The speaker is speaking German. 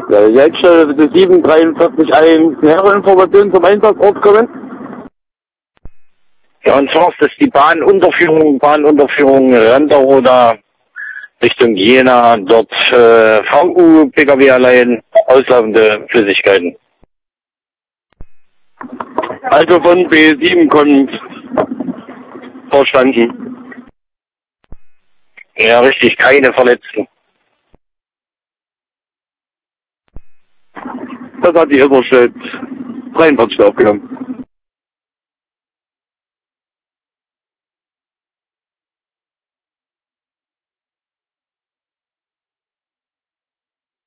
Ja, jetzt bitte 743.1 nähere Informationen zum Einsatzort kommen. Ja, und zwar ist das die Bahnunterführung Renderroda Richtung Jena, dort VU, Pkw-Anleihen, auslaufende Flüssigkeiten. Also von B7 kommt. Verstanden. Ja, richtig, keine Verletzten. Das hat die Überschrift 43 aufgenommen.